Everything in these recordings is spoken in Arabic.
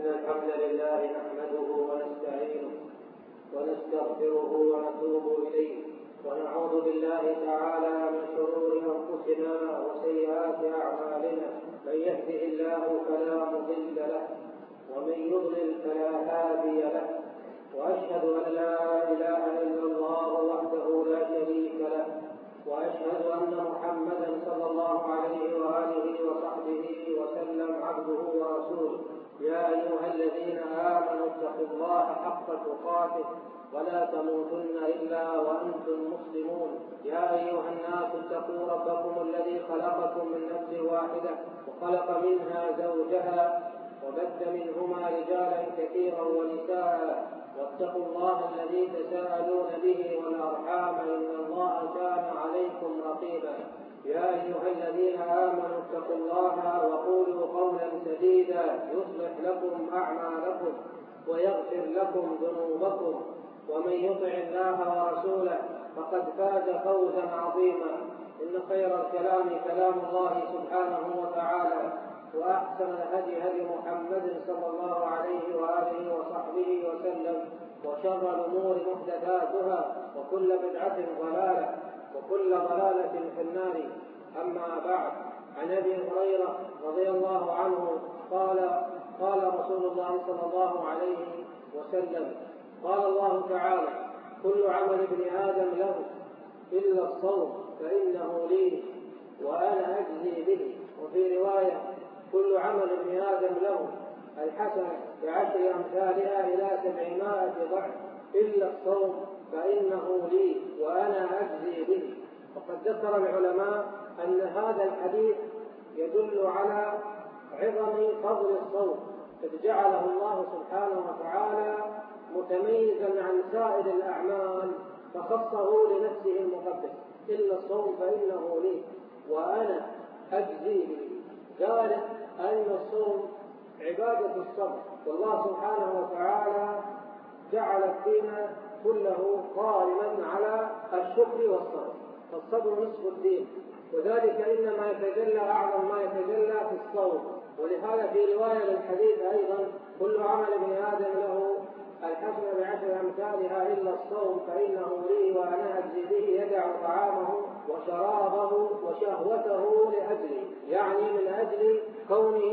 الحمد لله نحمده ونستعينه ونستغفره ونتوب إليه ونعوذ بالله تعالى من شرور أنفسنا وسيئات أعمالنا. من يهده الله فلا مضل له ومن يضلل فلا هادي له، وأشهد أن لا إله إلا الله وحده لا شريك له، وأشهد أن محمدا صلى الله عليه وآله وصحبه وسلم عبده ورسوله. يا أيها الذين آمنوا اتقوا الله حق تقاته ولا تموتن إلا وأنتم مسلمون. يا أيها الناس اتقوا ربكم الذي خلقكم من نفس واحدة وخلق منها زوجها وبث منهما رجالا كثيرا ونساء، واتقوا الله الذي تساءلون به والأرحام إن الله كان عليكم رقيبا. يا أيها الذين آمنوا اتقوا الله وقولوا قولا سديدا يصلح لكم أعمالكم ويغفر لكم ذنوبكم، ومن يطع الله ورسوله فقد فاز فوزا عظيما. إن خير الكلام كلام الله سبحانه وتعالى، وأحسن الهدي هدي محمد صلى الله عليه وآله وصحبه وسلم، وشر الأمور محدثاتها وكل بدعة ضلالة وكل ضلالة في النار. أما بعد، عن أبي هريرة رضي الله عنه قال رسول الله صلى الله عليه وسلم: قال الله تعالى: كل عمل ابن آدم له إلا الصوم فإنه لي وأنا أجزي به. وفي رواية: كل عمل ابن آدم له الحسنة بعشر أمثالها إلى 700 ضعف إلا الصوم فإنه لي وأنا أجزي به. وقد ذكر العلماء أن هذا الحديث يدل على عظم فضل الصوم، إذ جعله الله سبحانه وتعالى متميزا عن سائر الأعمال فخصه لنفسه المقدس: إلا الصوم فإنه لي وأنا أجزي به. ذلك أن الصوم عبادة الصبر، والله سبحانه وتعالى جعل الدين كله قائما على الشكر والصبر، فالصبر نصف الدين، وذلك إنما يتجلى أعظم ما يتجلى في الصوم. ولهذا في رواية للحديث أيضا: كل عمل ابن آدم له الحسنة بعشر أمثالها إلا الصوم فإنه لي وأنا أجزي به. يدع طعامه وشرابه وشهوته لأجلي، يعني من أجل كونه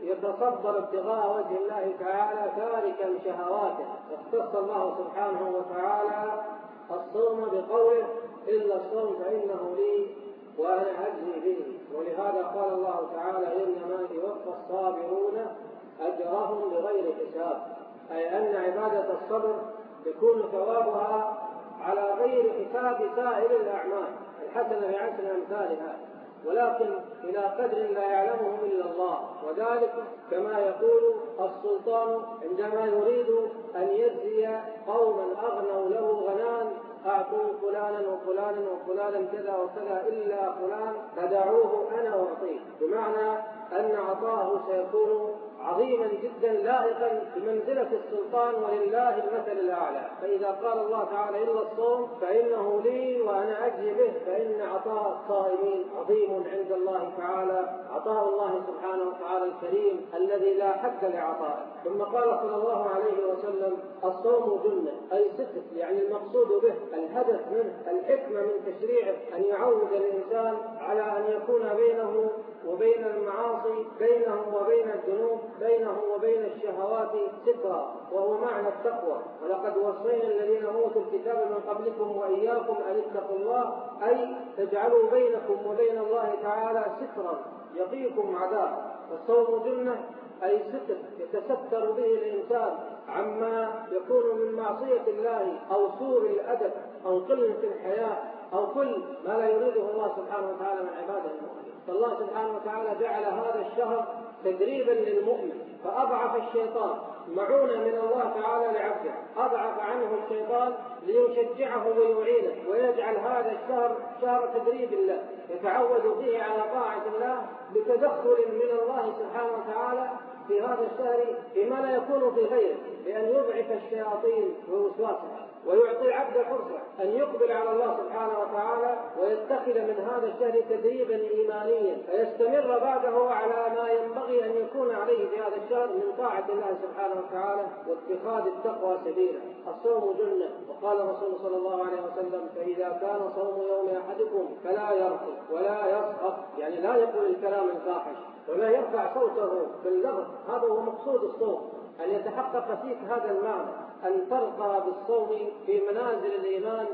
يتصبر ابتغاء وجه الله تعالى تاركا شهواته. اختص الله سبحانه وتعالى الصوم بقوله: إلا الصوم فإنه لي وأنا أجزي به. ولهذا قال الله تعالى: إنما يوفى الصابرون أجرهم بغير حساب، أي أن عبادة الصبر يكون ثوابها على غير حساب سائر الأعمال، الحسنة بعشر أمثالها، ولكن إلى قدر لا يعلمه إلا الله. وذلك كما يقول السلطان عندما يريد أن يجزي قوما أغنوا له غنان: أعطوا فلانا وفلانا وفلانا كذا وكذا إلا فلان فدعوه أنا أعطيه، بمعنى أن عطاءه سيكون عظيما جدا لائقا بمنزلة السلطان ولله المثل الأعلى. فإذا قال الله تعالى: إلا الصوم فإنه لي وأنا أجزي به، فإن عطاء الصائمين عظيم عند الله تعالى، عطاء الله سبحانه وتعالى الكريم الذي لا حد لعطائه. ثم قال صلى الله عليه وسلم: الصوم جنة، أي ستر، يعني المقصود به الهدف منه، الحكمة من تشريعه أن يعود الإنسان على أن يكون بينه وبين المعاصي، بينه وبين الذنوب، بينه وبين الشهوات سترا، وهو معنى التقوى. ولقد وصينا الذين أوتوا الكتاب من قبلكم وإياكم أن اتقوا الله، أي تجعلوا بينكم وبين الله تعالى سترا يقيكم عذاب. فالصوم جنة، أي ستر يتستر به الإنسان عما يكون من معصية الله أو سوء الأدب أو قلة الحياء أو كل ما لا يريده الله سبحانه وتعالى من عباده المؤمنين. فالله سبحانه وتعالى جعل هذا الشهر تدريبا للمؤمن، فأضعف الشيطان معونة من الله تعالى لعبده، أضعف عنه الشيطان ليشجعه ويعينه، ويجعل هذا الشهر شهر تدريب له يتعود فيه على طاعة الله بتدخل من الله سبحانه وتعالى في هذا الشهر فيما لا يكون في غيره، بأن يضعف الشياطين ووسواسها، ويعطي عبد فرصة أن يقبل على الله سبحانه وتعالى ويتخذ من هذا الشهر تدريبا إيمانيا، فيستمر بعده على ما ينبغي أن يكون عليه في هذا الشهر من طاعة الله سبحانه وتعالى واتخاذ التقوى سبيلا. الصوم جنة، وقال الرسول صلى الله عليه وسلم: فإذا كان صوم يوم أحدكم فلا يرفث ولا يصخب، يعني لا يقول الكلام الفاحش ولا يرفع صوته باللغط. هذا هو مقصود الصوم، أن يتحقق فيك هذا المعنى، أن ترقى بالصوم في منازل الإيمان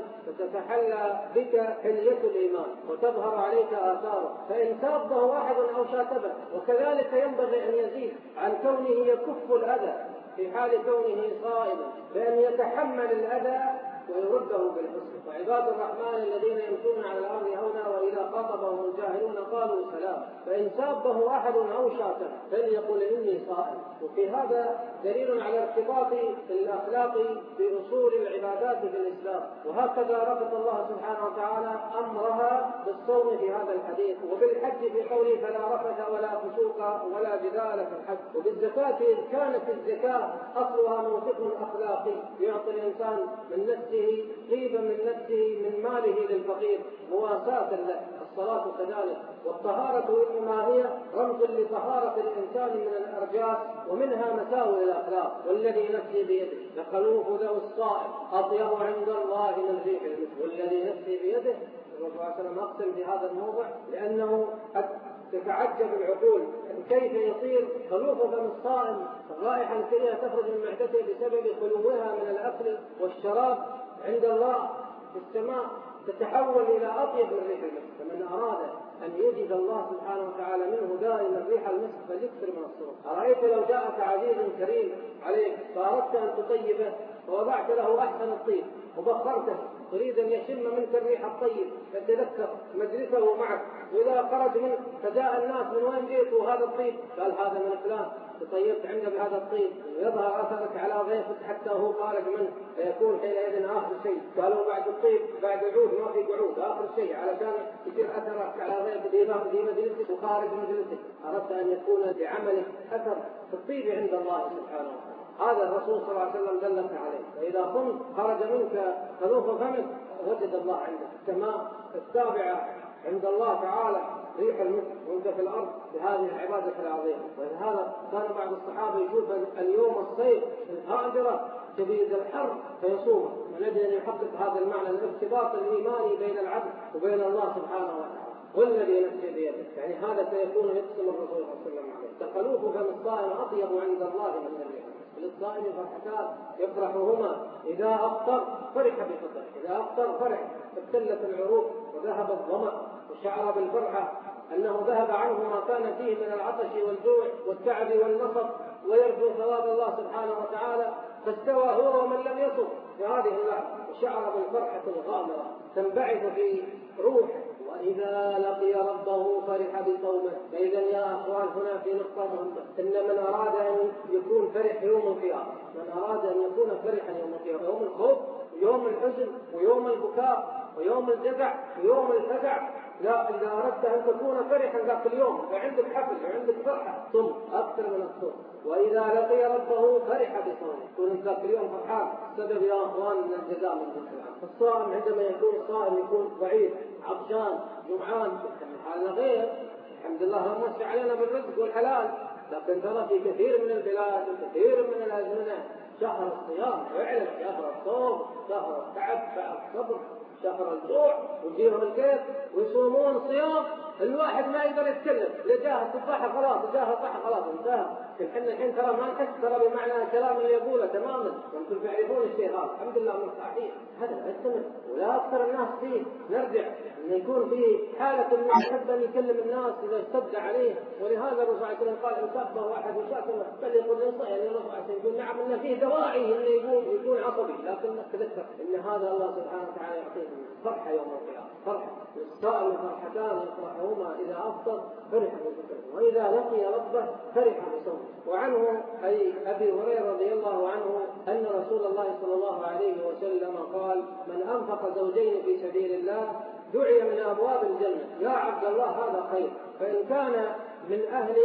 فتتحلى بك حلية الإيمان وتظهر عليك آثاره. فإن سابه أحد أو شاتبه، وكذلك ينبغي أن يزيد عن كونه يكف الأذى في حال كونه صائما، بأن يتحمل الأذى ويرده بالحسن. وعباد الرحمن الذين يمشون على الأرض هونا وإذا خاطبهم الجاهلون قالوا سلام. فإن سابه أحد أو شاتمه فليقل إني صائم. وفي هذا دليل على ارتباط الأخلاق بأصول العبادات في الإسلام، وهكذا ربط الله سبحانه وتعالى أمرها بالصوم في هذا الحديث، وبالحج في قوله: فلا رفث ولا فسوق ولا جدال في الحج. وبالزكاة إذ كانت الزكاة أصلها موقف أخلاقي يعطي الإنسان من نفسه طيبا من نفسه من ماله للفقير مواساة له. الصلاة كذلك. والطهارة إنما هي رمز لطهارة الإنسان من الأرجاس ومنها مساوئ الأخلاق. والذي نفسي بيده لخلوف ذو الصائم أطيب عند الله من ريح المسك. والذي نفسي بيده، الرسول صلى الله عليه وسلم أقسم في هذا الموضع لأنه قد تتعجب العقول كيف يصير خلوف فم الصائم الرائحة الكريهة تخرج من معدته بسبب خلوها من الأكل والشراب عند الله في السماء تتحول إلى أطيب من ريح المسك. فمن أراد أن يجد الله سبحانه وتعالى منه دائما ريح المسك فليكثر من الصوم. أرأيت لو جاءك عزيز كريم عليك فأردت أن تطيبه ووضعت له أحسن الطيب وبخرته، تريد أن يشم منك الريح الطيب، يتذكر مجلسه معك، وإذا خرج منك فجاء الناس: من وين جئت وهذا الطيب؟ قال: هذا من فلان، تطيبت عنده بهذا الطيب، ويظهر أثرك على ضيفك حتى هو خارج منه، فيكون حينئذ آخر شيء. قالوا بعد الطيب بعد عود ما في قعود، آخر شيء علشان يصير أثرك على ضيفك في مجلسك وخارج مجلسك. أردت أن يكون بعملك أثر في الطيب عند الله سبحانه وتعالى. هذا الرسول صلى الله عليه وسلم دلك عليه. فإذا قمت خرج منك خلوف فمك وجد الله عندك. السماء السابعة عند الله تعالى ريح المسك وانت في الأرض بهذه العبادة العظيمة. ولهذا كان بعض الصحابة يشوف اليوم الصيف الهادرة شديد الحر فيصوم من أجل أن يحقق هذا المعنى الارتباط الإيماني بين العبد وبين الله سبحانه وتعالى. والذي نفسي بيده، يعني هذا سيكون يقسم الرسول صلى الله عليه وسلم عليه. تخلوف فم الصائم أطيب عند الله من الريح. للصائم فرحتان يفرحهما: إذا أفطر فرح بفطره، إذا أفطر فرح فابتلت العروق وذهب الظمأ وشعر بالفرحة أنه ذهب عنه ما كان فيه من العطش والجوع والتعب والنصب، ويرجو ثواب الله سبحانه وتعالى، فاستوى هو ومن لم يصم في هذه اللحظة وشعر بالفرحة الغامرة تنبعث في روحه. وإذا لقي ربه فرح بصومه. فإذا يا أخوان هنا في نقطة مهمة، إن من أراد أن يكون فرح يوم القيامة، من أراد أن يكون فرحا يوم القيامة، يوم الخوف ويوم الحزن ويوم البكاء ويوم الجزع ويوم الفزع، لا، إذا أردت أن تكون فرحا ذاك اليوم وعندك حفل وعندك فرحة صم أكثر من الصوم. وإذا لقي ربه فرح بصومه، كن ذاك اليوم فرحان. سبب يا أخوان من الجزاء من جزء الصائم عندما يكون صائم يكون ضعيف عطشان جمعان، حالنا غير الحمد لله رمس علينا بالرزق والحلال، لكن ترى في كثير من البلاد وكثير من الأزمنة شهر الصيام فعلا، شهر الصوم، شهر التعب، شهر الصبر، شهر الجوع، ويجيهم الكيف ويصومون صيام الواحد ما يقدر يتكلم، لجاه التفاحة خلاص، لجاه الطحة خلاص انتهى. الحين ترى ما نحس ترى بمعنى الكلام اللي يقوله تماما، وانتم تعرفون الشيء هذا الحمد لله مرتاحين. هذا يستمر ولا أكثر الناس فيه نرجع أن يكون فيه حالة أنه يحب أن يكلم الناس إذا اشتد عليه. ولهذا الرسول صلى الله عليه وسلم قال: إن سبه واحد وشاتمه فليقل إنصح. يعني الرسول عليه وسلم يقول نعم إن فيه دواعي إنه يكون عصبي، لكن تذكر إن هذا الله سبحانه وتعالى يعطيه فرحة يوم القيامة، فرحة للصائم فرحتان يفرحهما: إذا أفطر فرح بفطره وإذا لقي ربه فرح بصومه. وعنه أي أبي هريرة رضي الله عنه أن رسول الله صلى الله عليه وسلم قال: من أنفق زوجين في سبيل الله دعي من أبواب الجنة. يا عبد الله هذا خير، فإن كان من أهل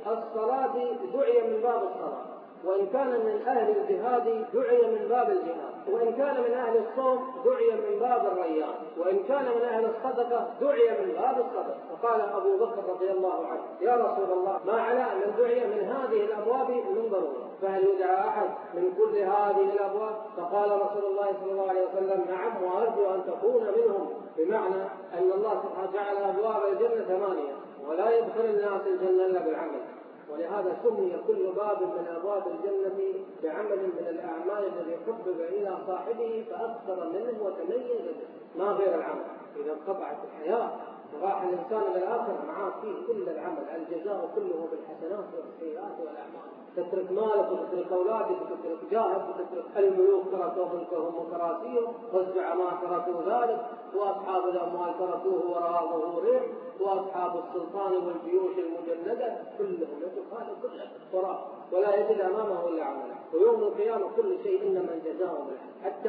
الصلاة دعي من باب الصلاة، وإن كان من أهل الجهاد دعي من باب الجهاد، وإن كان من أهل الصوم دعي من باب الريان، وإن كان من أهل الصدقة دعي من باب الصدقة. فقال أبو بكر رضي الله عنه: يا رسول الله، ما على من دعي من هذه الأبواب من ضرورة، فهل يدعى أحد من كل هذه الأبواب؟ فقال رسول الله صلى الله عليه وسلم: نعم، وأرجو أن تكون منهم، بمعنى أن الله سبحانه جعل أبواب الجنة 8 ولا يدخل الناس الجنة إلا بالعمل، ولهذا سمي كل باب من أبواب الجنة بعمل من الأعمال الذي حبب إلى صاحبه فأكثر منه وتميز به، ما غير العمل. إذا انقطعت الحياة وراح الإنسان إلى الآخرة معاه فيه كل العمل، الجزاء كله بالحسنات والسيئات والأعمال. تترك مالك وتترك أولادك وتترك جاهك وتترك الملوك تركوه ملكهم وكراسيهم، والزعماء تركوا ذلك، وأصحاب الأموال تركوه وراء ظهورهم، وأصحاب السلطان والجيوش المجندة كلهم يترك هذا كله وراء، ولا يجد أمامه إلا عمله. ويوم القيامة كل شيء إنما الجزاء بالحسنات. حتى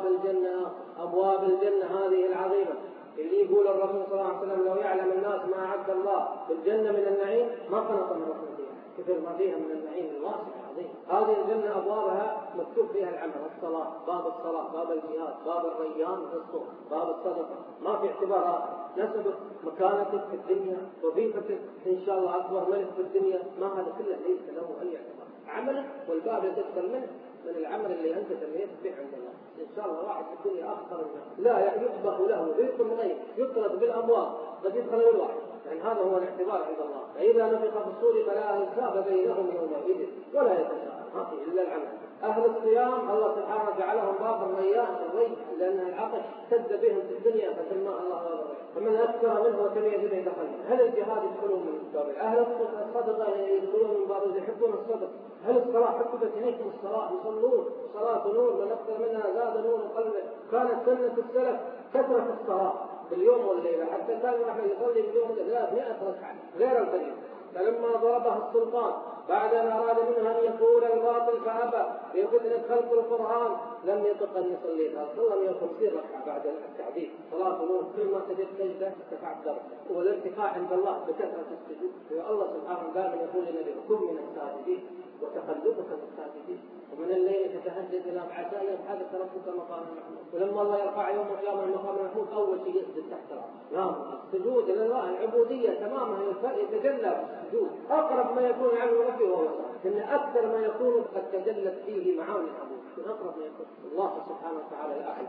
أبواب الجنة هذه العظيمة اللي يقول الرسول صلى الله عليه وسلم: لو يعلم الناس ما أعد الله في الجنة من النعيم ما قنط من رحمة فيها، كثر ما فيها من النعيم الواسع العظيم. هذه الجنة أبوابها مكتوب فيها العمل، الصلاة، باب الصلاة، باب الجهاد، باب الريان في الصوم، باب الصدقة، ما في اعتبارات، نسبك، مكانتك في الدنيا، وظيفتك إن شاء الله أكبر ملك في الدنيا، ما هذا كله ليس له أي اعتبار. عملك والباب اللي تدخل منه من العمل اللي أنت تميت به عند الله. إن شاء الله واحد في الدنيا أخطر لا يطبخ له رزق من غير، يطرد بالأبواب قد يدخل الواحد، يعني هذا هو الاعتبار عند الله. فإذا نفخ في الصور فلا أنساب بينهم يومئذ ولا يتساءل، ما في إلا العمل. أهل الصيام الله سبحانه جعلهم باب الريان، الري، لأن العطش سد بهم في الدنيا فسماه الله باب الريان، فمن أكثر منه وتميز به دخل. هل الجهاد يدخلون من باب؟ أهل الصدقة يدخلون من باب، يحبون الصدقة. هل الصلاة حببت إليكم الصلاة؟ يصلون، صلاة نور، من أكثر منها زاد نور قلبه. كانت سنة السلف كثرة الصلاة باليوم والليلة، حتى كان واحد يصلي باليوم 300 ركعة غير الفجر. فلما ضربه السلطان بعد أن أراد منها أن يقول الباطل فأبى لفتنة خلق القرآن لم يطق أن يصليها، صلى 150 ركعة بعد التعذيب. صلاة نور، كل ما سجد سجدة ارتفعت درجة، والارتفاع عند الله بكثرة السجود. الله سبحانه دائما يقول للنبي: كن من الساجدين وتقلبك في الساجدين ومن الليل تتهجد إلى عسى أن يبحثك ربك مقام محمود. ولما الله يرفع يوم القيامة المقام المحمود أول شيء يسجد تحت الأرض. نعم، السجود لله، العبودية تماما يتجلى السجود، أقرب ما يكون عنه ربي وهو إن أكثر ما يكون قد تجلت فيه معاني العبود، من أقرب ما يكون الله سبحانه وتعالى الأعلى،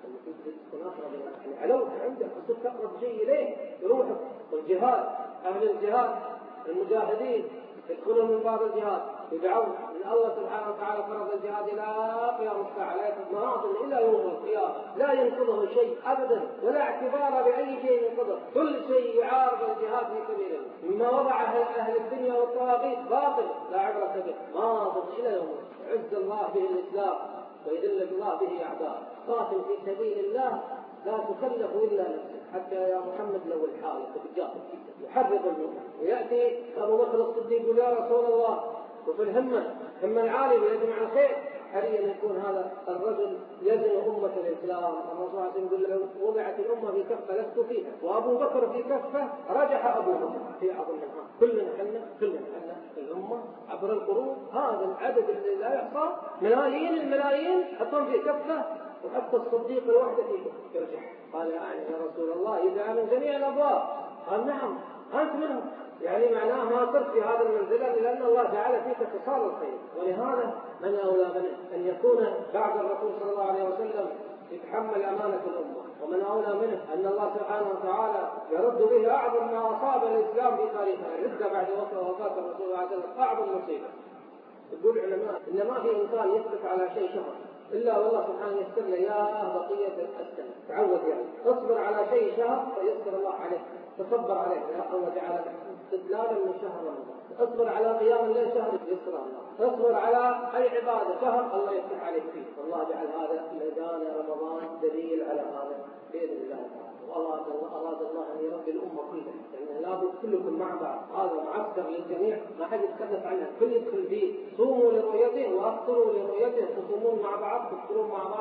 تكون أقرب يعني علوك عندك وصرت أقرب شيء إليه يروحك. والجهاد، أهل الجهاد المجاهدين يدخلون من باب الجهاد، يدعون من الله سبحانه وتعالى فرض الجهاد إلى قيام الساعة، لا يكون مناطق إلى يوم القيامة، لا ينقضه شيء أبدا، ولا اعتبار بأي شيء ينقضه، كل شيء يعارض الجهاد في سبيل الله. مما وضع أهل الدنيا والطواغيت باطل لا عبرة به، ماض إلى يوم عز الله به الإسلام ويذل الله به أعداء. قاتل في سبيل الله لا تكلف إلا نفسك، حتى يا محمد لو الحال تجاهد يحرق المؤمن. ويأتي أبو بكر الصديق يقول: يا رسول الله، وفي الهمة العالية يجمع الخير، حريا يكون هذا الرجل يزن أمة الإسلام. الرسول عليه الصلاة والسلام يقول: لو وضعت الأمة في كفة لست فيها، وأبو بكر في كفة رجح أبو بكر في أعظم منها. كلنا حنا الأمة عبر القرون، هذا العدد الذي لا يحصى، ملايين الملايين حطهم في كفة، وحتى الصديق الوحدة فيه يرجع. قال: يعني يا رسول الله إذا من جميع الأبواب؟ قال: نعم أنت منهم. يعني معناه ما صرت في هذا المنزلة، لأن الله جعل فيك خصال الخير. ولهذا من أولى منه أن يكون بعد الرسول صلى الله عليه وسلم يتحمل أمانة الأمة، ومن أولى منه أن الله سبحانه وتعالى يرد به أعظم ما أصاب الإسلام في تاريخه. رد بعد وفاة الرسول صلى الله عليه وسلم أعظم مصيبة. يقول العلماء إن ما في إنسان يثبت على شيء شهر إلا والله سبحانه يسر له إياه بقية السنة. تعود يعني اصبر على شيء شهر فيسر الله عليه، تصبر عليه الله جعل استدلالا من شهر رمضان. اصبر على قيام الليل شهر يسر الله، اصبر على أي عبادة شهر الله يفتح عليك فيه. والله جعل هذا ميدان رمضان دليل على هذا بإذن الله تعالى. أراد الله أن يربي الأمة كلها، لأن لابد كلكم مع بعض، هذا معسكر للجميع ما حد يتخلف عنه، كل يدخل فيه. صوموا لرؤيته وأفطروا لرؤيته، تصومون مع بعض تفطرون مع بعض،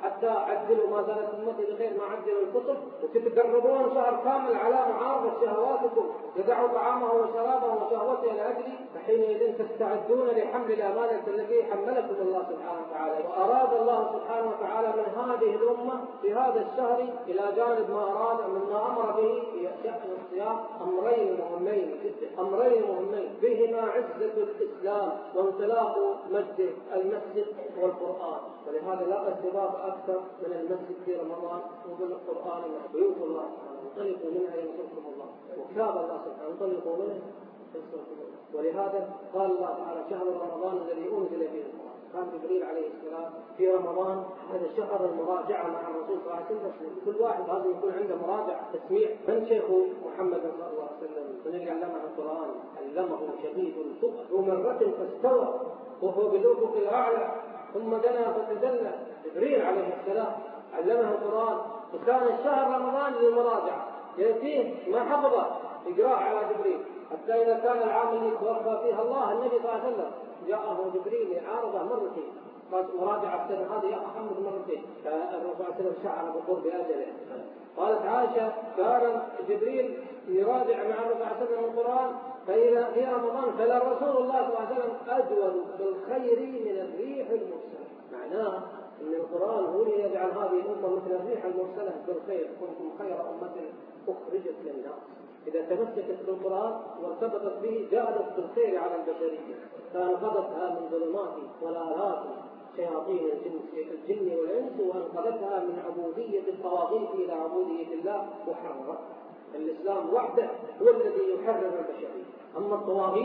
حتى عجلوا ما زالت أمتي بخير ما عجلوا الكتب، وتتقربون شهر كامل على معارضة شهواتكم، يدعوا طعامه وشرابه وشهوته لأجلي، فحينئذ تستعدون لحمل الأمانة التي حملكم الله سبحانه وتعالى. وأراد الله سبحانه وتعالى من هذه الأمة في هذا الشهر إلى جانب ما أراد مما أمر به في شأن الصيام أمرين مهمين جدا، أمرين مهمين بهما عزة الإسلام وانطلاق مجد المسجد والقرآن. ولهذا لا ارتباط أكثر من المسجد في رمضان وبالقرآن مع بيوت الله سبحانه، انطلقوا منها ينصركم الله، وكتاب الله سبحانه انطلقوا منه ينصركم الله. ولهذا قال الله تعالى شهر رمضان الذي أنزل فيه القرآن. كان جبريل عليه السلام في رمضان هذا شهر المراجعة مع الرسول صلى الله عليه وسلم، كل واحد لازم يكون عنده مراجعة تسميع. من شيخ محمد صلى الله عليه وسلم من اللي علمه القرآن؟ علمه شديد القوى ذو مرة فاستوى وهو بالأفق الأعلى ثم دنا فتدلى. جبريل عليه السلام علمه القرآن، وكان الشهر رمضان للمراجعة، يأتيه ما حفظه يقرأ على جبريل، حتى إذا كان العام اللي توفى فيها الله النبي صلى الله عليه وسلم جاءه جبريل يعارضه مرتين، مراجعة السنة هذه يا محمد مرتين، فالرسول صلى الله عليه وسلم شعر بقرب أجله. قالت عائشة كان جبريل يراجع مع الرسول صلى الله عليه وسلم القرآن في رمضان، فلا رسول الله صلى الله عليه وسلم أجود بالخير من الريح المرسلة. معناه أن القرآن هو اللي يجعل هذه الأمة مثل الريح المرسلة بالخير، كنتم خير أمة أخرجت للناس. إذا تمسكت بالقرآن وارتبطت به جاءت بالخير على البشرية، فأنقذتها من ظلمات ضلالات شياطين الجن والإنس، وأنقذتها من عبودية الطواغيت إلى عبودية الله وحررها. الإسلام وحده هو الذي يحرر البشرية. أما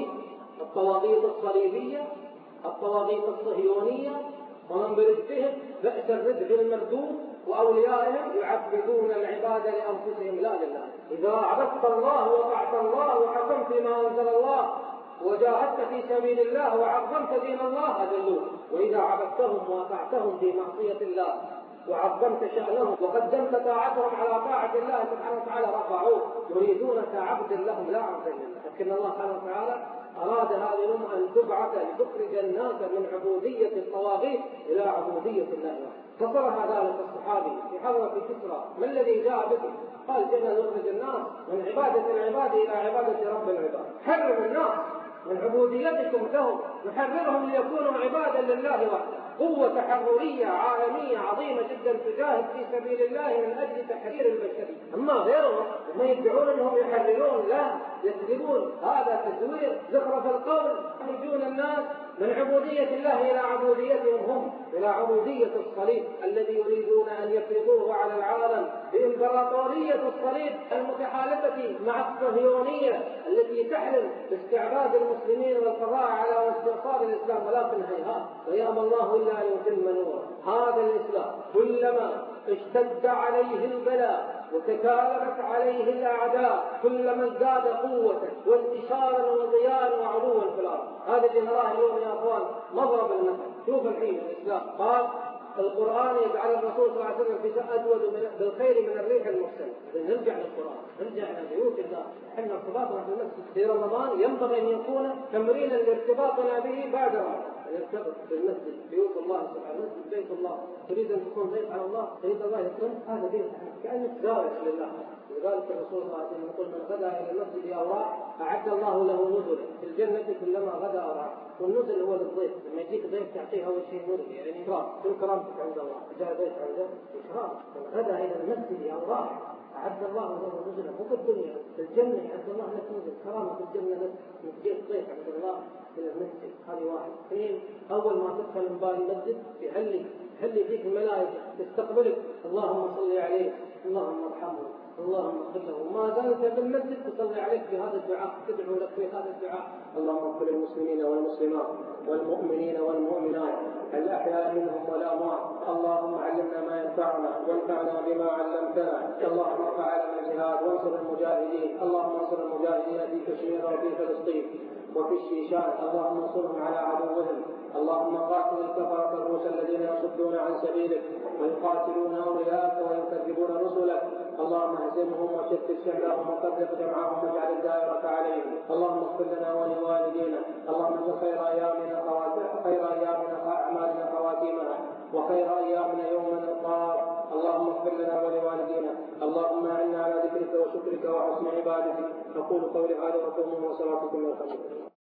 الطواغيت الصليبية، الطواغيت الصهيونية، ومن بردهم بئس الردع المردود، وأوليائهم يعبدون العباد لأنفسهم لا لله. إذا عبدت الله وطعت الله وحكمت بما أنزل الله وجاهدت في سبيل الله وعظمت دين الله أذلوك، وإذا عبدتهم وأطعتهم في معصية الله وعظمت شأنهم وقدمت طاعتهم على طاعة الله سبحانه وتعالى رفعوه، يريدونك عبدا لهم لا عبدا لله. لكن الله سبحانه وتعالى أراد هذه الأمة أن تبعث لتخرج الناس من عبودية الطواغيت إلى عبودية الله. فصرح ذلك الصحابي في حضرة كسرى: ما الذي جاء بكم؟ قال: جئنا نخرج الناس من عبادة العباد إلى عبادة رب العباد. حرر الناس من عبوديتكم لهم، نحررهم ليكونوا عبادا لله وحده. قوة تحررية عالمية عظيمة جدا تجاهد في سبيل الله من أجل تحرير البشرية. أما غيرهم ما يدعون أنهم يحررون، لا، يكذبون، هذا تزوير زخرف القول، يخرجون الناس من عبودية الله إلى عبوديتهم هم، إلى عبودية الصليب الذي يريدون أن يفرضوه على العالم بإمبراطورية الصليب المتحالفة مع الصهيونية التي تحلم باستعباد المسلمين والقضاء على واستئصال الإسلام. ولكن هيهات، ويأبى الله إلا أن يتم نوره. هذا الإسلام كلما اشتد عليه البلاء وتكالبت عليه الأعداء كلما ازداد قوة وانتشارا وضياء وعلوا في الأرض. هذا اللي نراه اليوم يا أخوان مضرب المثل. شوف الحين الإسلام قال القرآن يجعل الرسول صلى الله عليه وسلم في أجود بالخير من الريح المرسلة. نرجع للقرآن، نرجع إلى بيوت الله. احنا ارتباطنا في المسجد في رمضان ينبغي أن يكون تمرينا لارتباطنا به بعد رمضان. نرتبط بالمسجد بيوت الله سبحانه، مسجد بيت الله. تريد أن تكون ضيف على الله، تريد الله يكرمك، هذا بيت كأنك زائر لله. لذلك الرسول صلى الله عليه وسلم يقول: من غدا إلى المسجد أو راح أعد الله له نزلا في الجنة كلما غدا أو راح. والنزل هو للضيف، لما يجيك ضيف تعطيه أول شيء نزل، يعني إكرام، كل كرامتك عند الله. جاء ضيف عنده إكرام. من غدا إلى المسجد أو راح أعد الله له نزلا، مو في الدنيا، في الجنة أعد الله لك نزل، كرامة في الجنة لك، تجيك ضيف عند الله إلى المسجد. هذه واحد. اثنين، أول ما تدخل من باب المسجد يهلي فيك الملائكة تستقبلك: اللهم صل عليه، اللهم ارحمه، اللهم اغفر له. وما زالت في المسجد تصلي عليك بهذا الدعاء، تدعو لك في هذا الدعاء: اللهم اغفر للمسلمين والمسلمات والمؤمنين والمؤمنات الأحياء منهم والأموات. اللهم علمنا ما ينفعنا وانفعنا بما علمتنا. اللهم ارفع علينا الجهاد وانصر المجاهدين. اللهم انصر المجاهدين في كشمير وفي فلسطين وفي الشيشان. اللهم انصرهم على عدوهم. اللهم قاتل الكفرة الروس الذين يصدون عن سبيلك ويقاتلون أولياءك ويكذبون رسلك. اللهم اهزمهم وشتت شملهم وفرق جمعهم واجعل الدائرة عليهم. اللهم اغفر لنا ولوالدينا. اللهم اجعل خير أيامنا أعمالنا خواتيمها. وخير أيامنا يوم نلقاك. اللهم اغفر لنا ولوالدينا. اللهم أعنا على ذكرك وشكرك وحسن عبادتك. أقول قولي هذا وقوموا وصلاتكم يرحمكم.